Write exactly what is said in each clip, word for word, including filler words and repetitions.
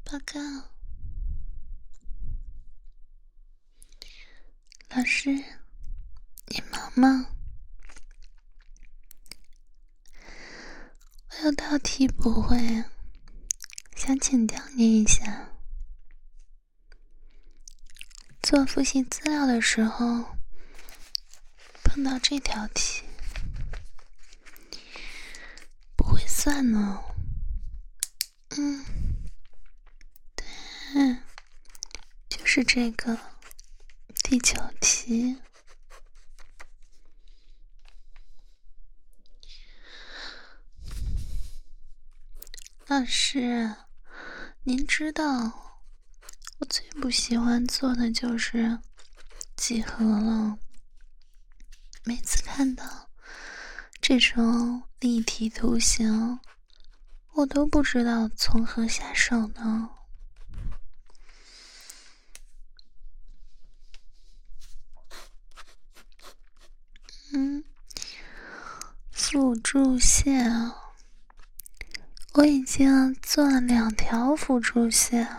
报告，老师，你忙吗？我有道题不会，想请教你一下。做复习资料的时候，碰到这条题，不会算呢。嗯，对，就是这个第九题。老师，您知道我最不喜欢做的就是几何了。每次看到这种立体图形，我都不知道从何下手呢。嗯，辅助线，我已经做了两条辅助线，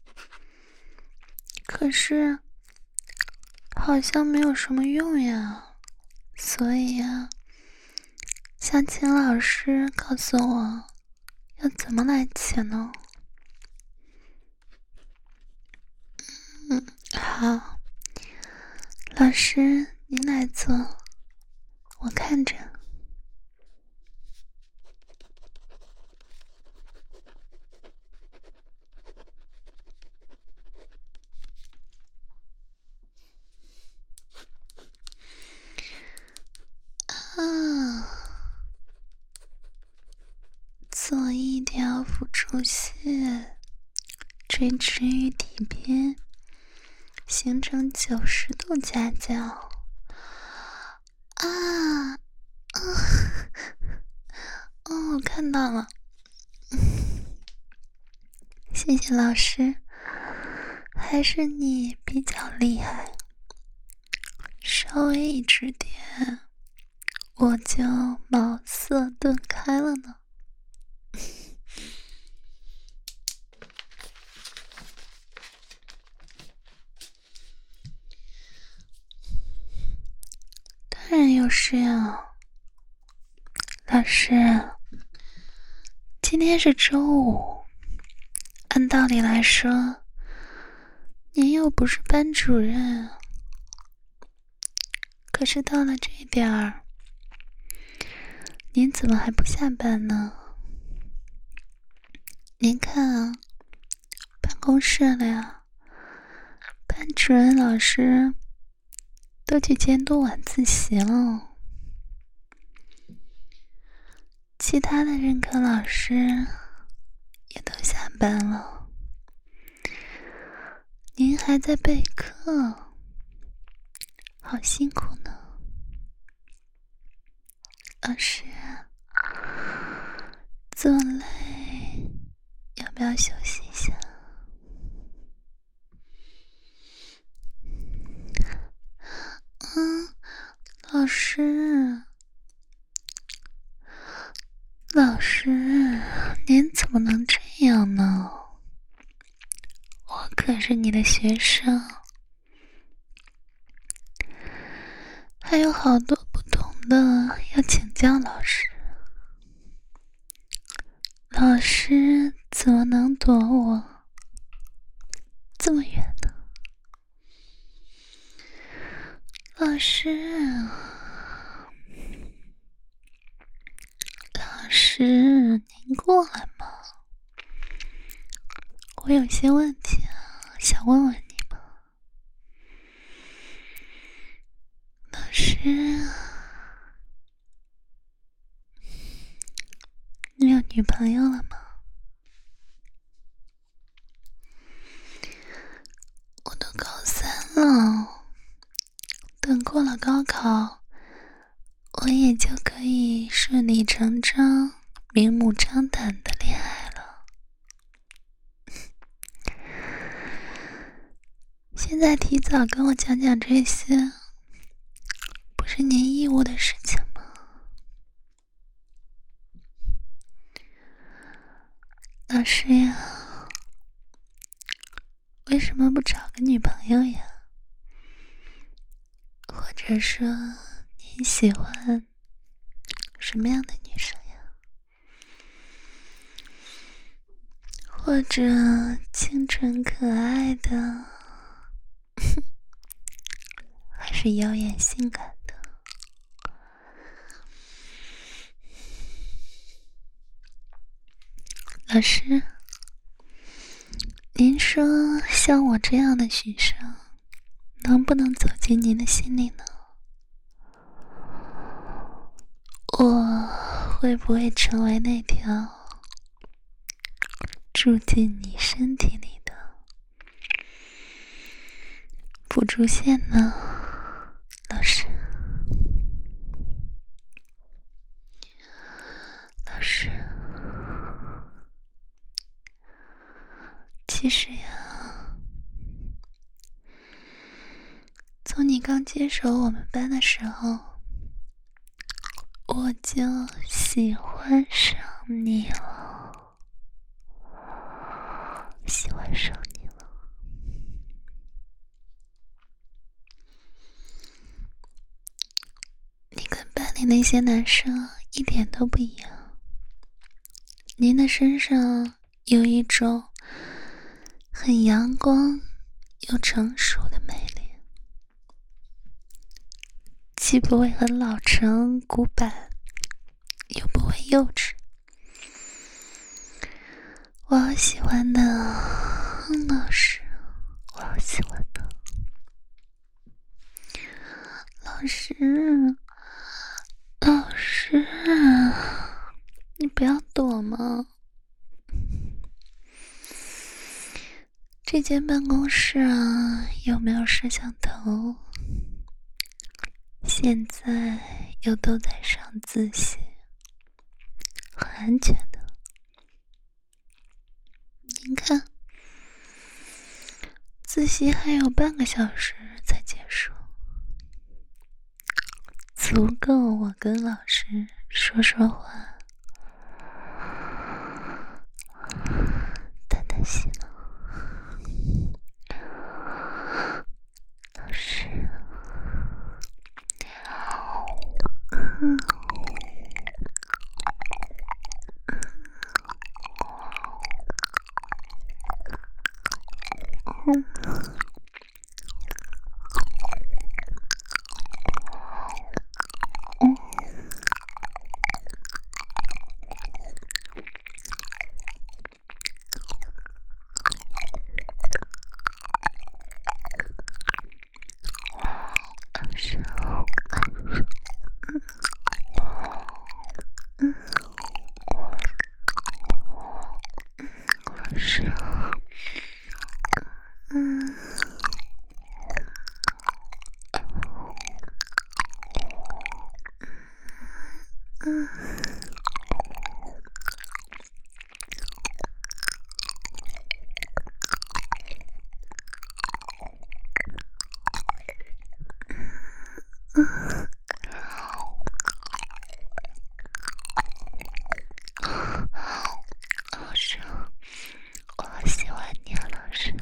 可是好像没有什么用呀，所以呀，想请老师告诉我要怎么来解呢？嗯，好，老师您来做，我看着。啊，做一条辅助线，垂直于底边，形成九十度夹角。啊，啊，哦，我看到了，谢谢老师，还是你比较厉害，稍微一指点，我就茅塞顿开了呢。当然有事呀，老师，今天是周五，按道理来说，您又不是班主任，可是到了这点儿，您怎么还不下班呢？您看啊，办公室里啊，班主任老师都去监督晚自习了，其他的任课老师也都下班了，您还在备课，好辛苦呢。老师，这么累，要不要休息一下？嗯，老师，老师，您怎么能这样呢？我可是你的学生，还有好多不懂的要请教老师。老师怎么能躲我这么远呢？老师，老师，您过来嘛，我有些问题啊，想问问你们。老师，你有女朋友了吗？我都高三了，等过了高考，我也就可以顺理成章、明目张胆的恋爱了。现在提早跟我讲讲这些，不是您义务的事情吗？老师呀， 为什么不找个女朋友呀？或者说你喜欢什么样的女生呀？或者清纯可爱的，还是妖艳性感的？老师，您说像我这样的学生能不能走进您的心里呢？我会不会成为那条住进你身体里的辅助线呢？老师，老师，其实呀，从你刚接手我们班的时候，我就喜欢上你了，喜欢上你了。你跟班里那些男生一点都不一样，您的身上有一种很阳光又成熟的魅力，既不会很老成古板，又不会幼稚。我好喜欢的，老师，我好喜欢的。老师，老师，你不要躲嘛。这间办公室啊，有没有摄像头？现在又都在上自习，很安全的。您看，自习还有半个小时才结束，足够我跟老师说说话，谈谈心了。老师，嗯。嗯，嗯，是，嗯，是，嗯。嗯，嗯，老师，我好喜欢你啊，老师。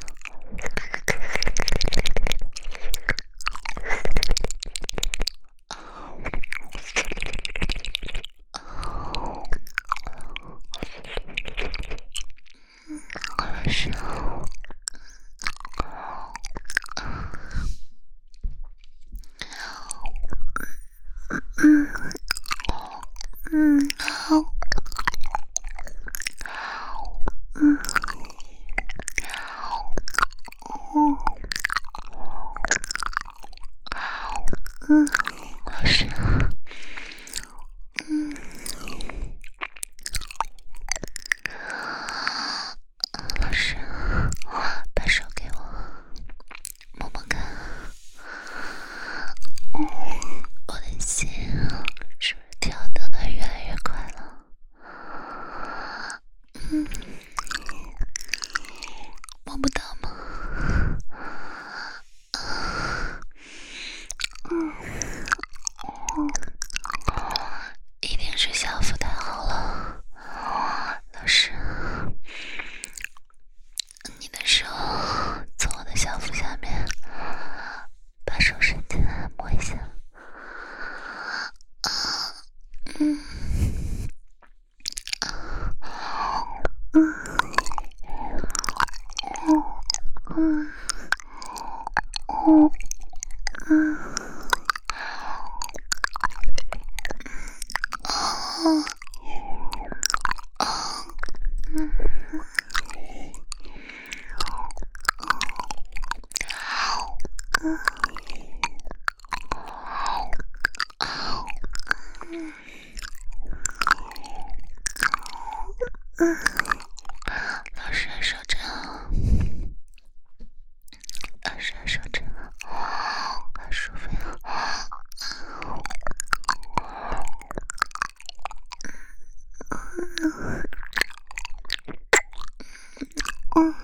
嗯嗯嗯嗯嗯啊啊嗯嗯嗯，老师说真好，老师说真好，好舒服呀。嗯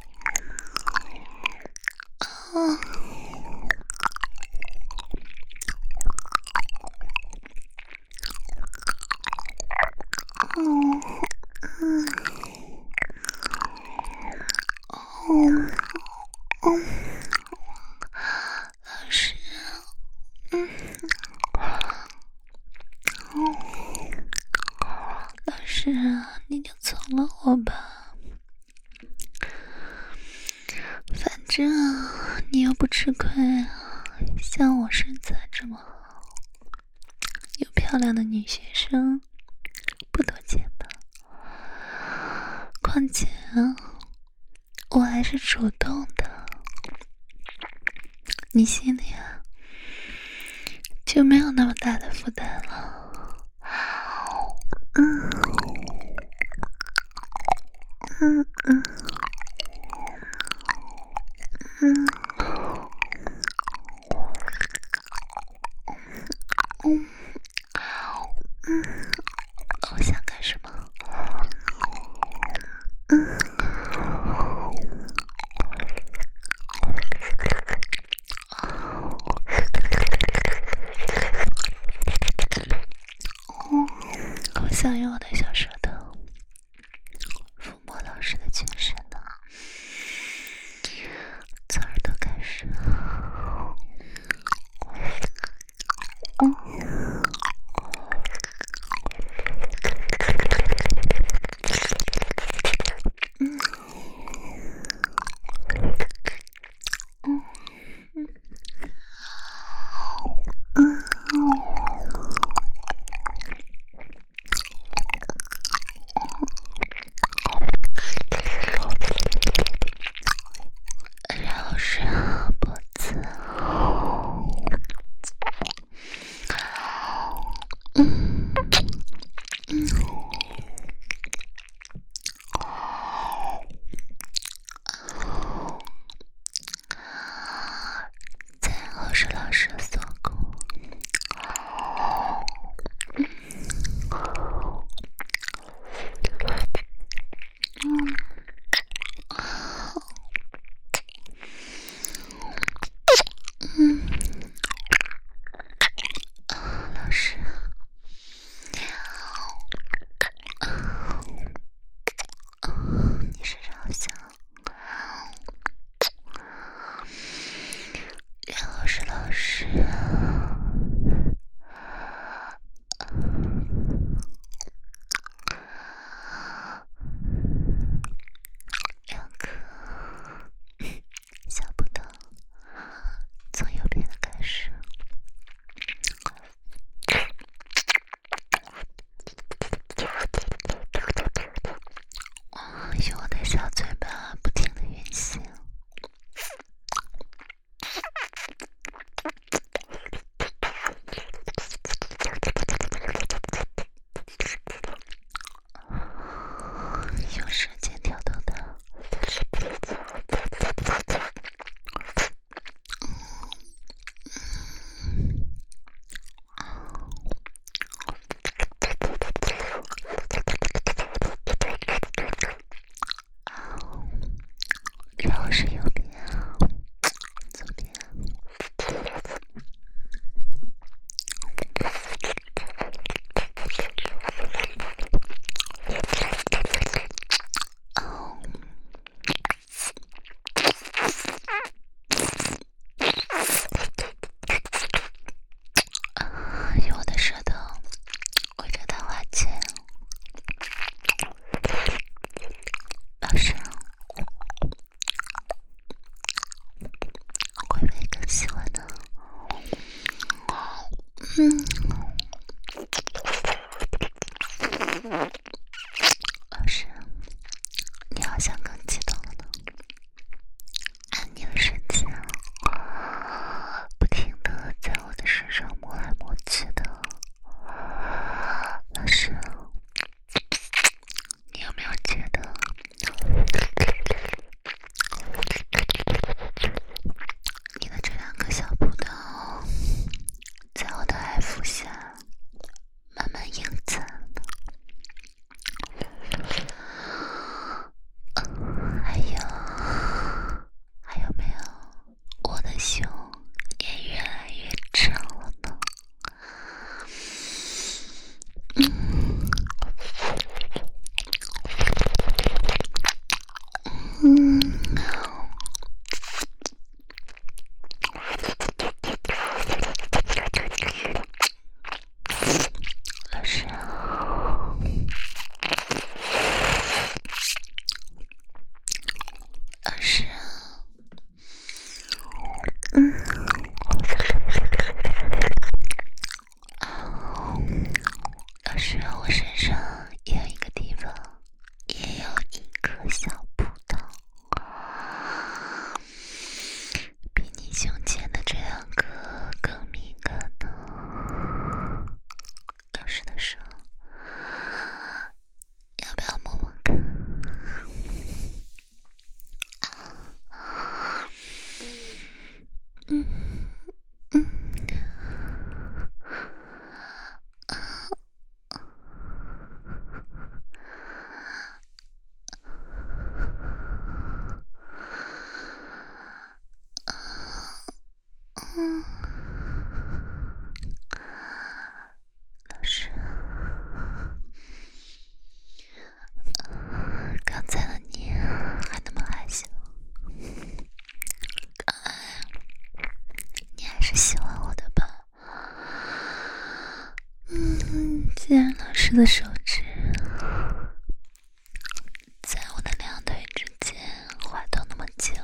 嗯嗯嗯嗯嗯，老师，嗯嗯，老师，你就从了我吧，反正你又不吃亏，像我身材这么好，有漂亮的女学生不多见吧？况且我还是主动的，你心里啊就没有那么大的负担了。嗯嗯嗯嗯嗯嗯，我想干什么？嗯嗯，我想用我的小舌头抚摸老师的全身呢，从耳朵开始。嗯嗯嗯嗯嗯老师，你好像更激动了呢，按你的神经不停地在我的身上摸来摸去的。老师，你有没有觉得你的这两个小葡萄在我的爱抚下慢慢硬起来了？还有还有没有，我的胸也越来越长了呢？嗯嗯，老师，老师，嗯，老师，我身上也有一个地方，也有一颗小葡萄，比你胸前的这两个更敏感呢。老师的手，要不要摸摸看？嗯嗯。嗯，老师，刚才的你还那么害羞，看来你还是喜欢我的吧？嗯，既然老师的手指在我的两腿之间滑动那么久，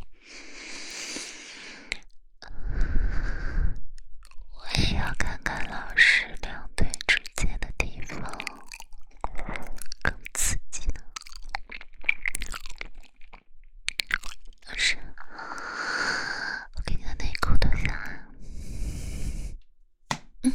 我也要看看老师两腿之间的地方更刺激呢。老师，我给你的内裤脱下来。嗯。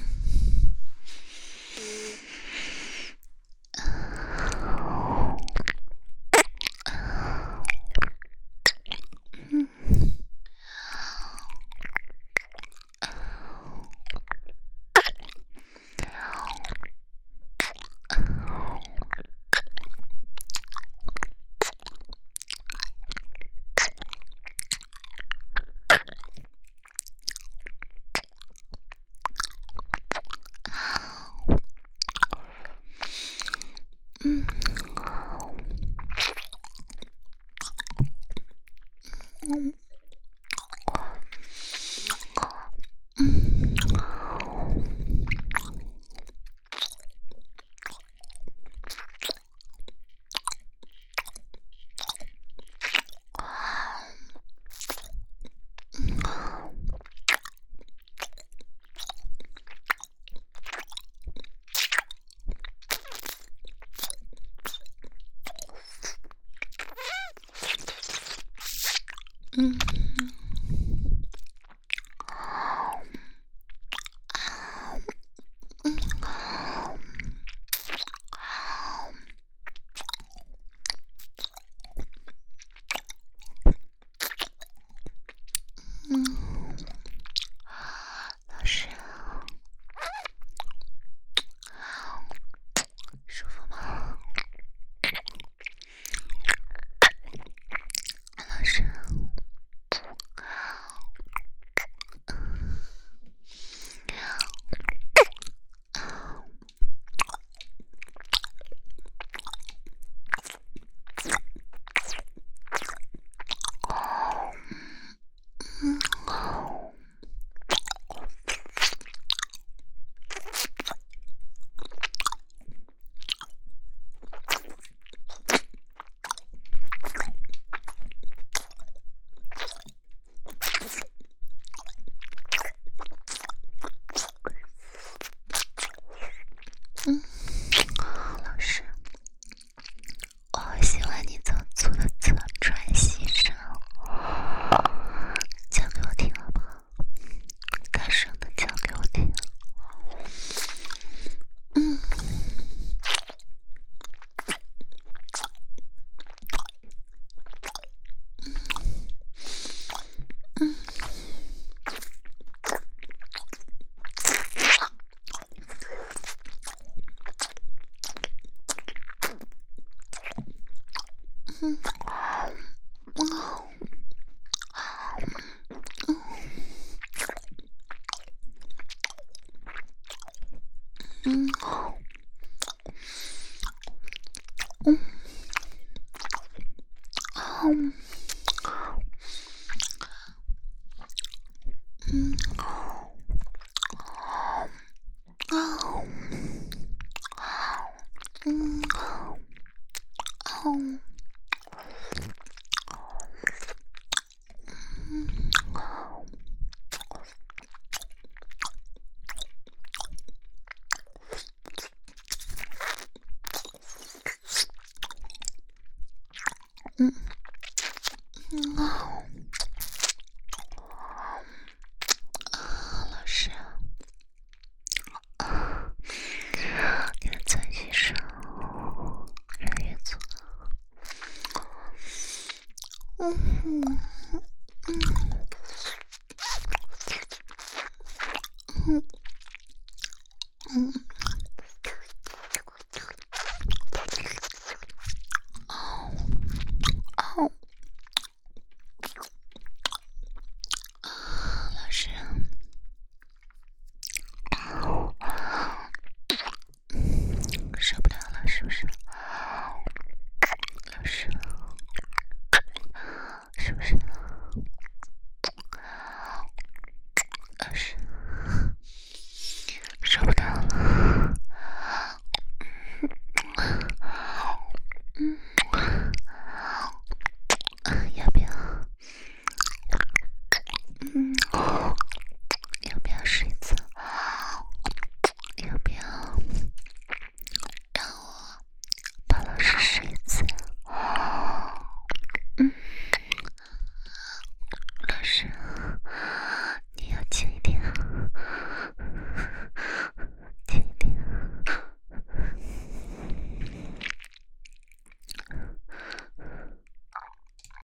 嗯，嗯，嗯。嗯，老师，舒服吗？老师， 嗯，嗯，嗯，嗯，嗯，啊，嗯，哦，嗯，嗯，啊。